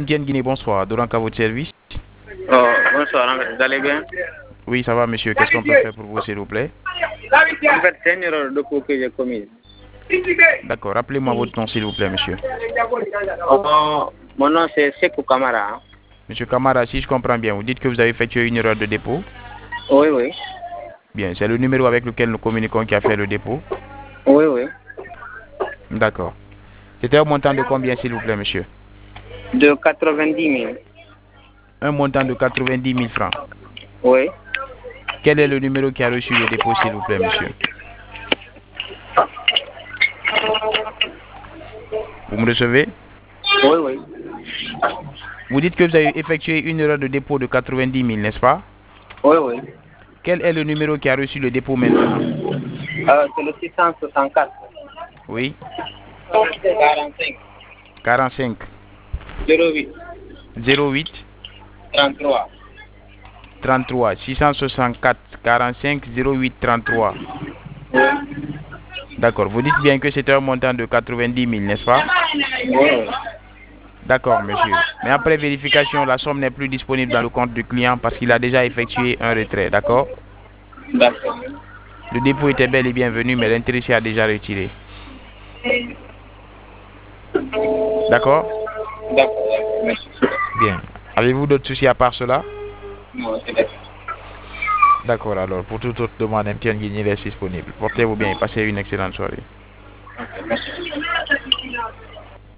MTN Guinée, bonsoir. Dorank à votre service. Oh, bonsoir, vous allez bien? Oui, ça va, monsieur. Qu'est-ce qu'on peut faire pour vous, s'il vous plaît? En fait, c'est une erreur de coup que j'ai commise. D'accord. Rappelez-moi votre nom, s'il vous plaît, monsieur. Oh, mon nom, c'est Sekou Kamara. Monsieur Kamara, si je comprends bien, vous dites que vous avez effectué une erreur de dépôt. Oui, oui. Bien, c'est le numéro avec lequel nous communiquons qui a fait le dépôt. Oui, oui. D'accord. C'était un montant de combien, s'il vous plaît, monsieur? De 90 000. Un montant de 90 000 francs. Oui. Quel est le numéro qui a reçu le dépôt, s'il vous plaît, monsieur? Vous me recevez? Oui, oui. Vous dites que vous avez effectué une erreur de dépôt de 90 000, n'est-ce pas? Oui, oui. Quel est le numéro qui a reçu le dépôt maintenant? C'est le 664. Oui. 45. 45 08. 08 33. 33 664 45 08 33. Oui. D'accord. Vous dites bien que c'était un montant de 90 000, n'est-ce pas? Oui. D'accord, monsieur. Mais après vérification, la somme n'est plus disponible dans le compte du client parce qu'il a déjà effectué un retrait. D'accord? D'accord. Le dépôt était bel et bienvenu, mais l'intéressé a déjà retiré. D'accord? D'accord. Merci. Bien. Avez-vous d'autres soucis à part cela? Non, c'est d'accord. D'accord, alors. Pour toute autre demande, MTN Guinée reste disponible. Portez-vous bien et passez une excellente soirée. Ok, merci.